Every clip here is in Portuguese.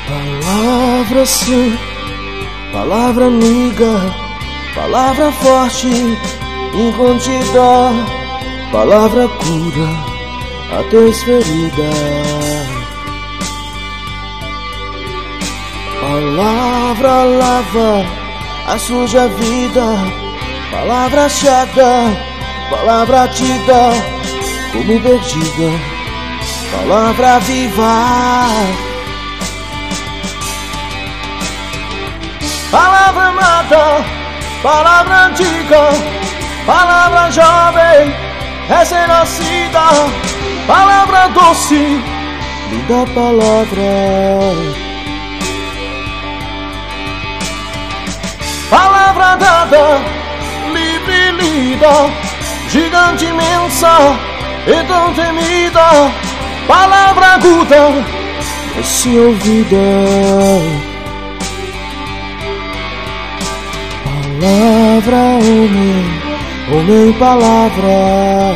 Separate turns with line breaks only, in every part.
Palavra sim, palavra amiga, palavra forte, incontida, palavra cura a teus feridas. Palavra lava a suja vida, palavra achada, palavra tida como perdida, palavra viva. Palavra amada, palavra antiga, palavra jovem, recém-nascida, palavra doce, linda palavra. Palavra dada, livre e lida, gigante imensa e tão temida, palavra aguda, doce ouvida. Palavra homem, homem palavra.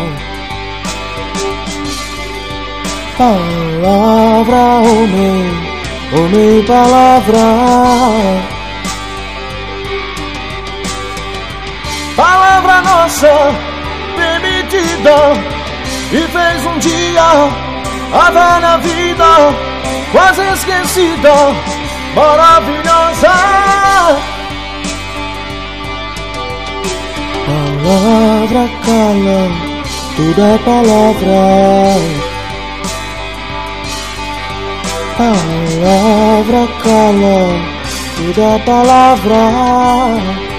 Palavra homem, homem palavra. Palavra nossa, permitida, e fez um dia a velha vida quase esquecida, maravilhosa. Palavra cala, toda é palavra. Palavra cala, toda é palavra.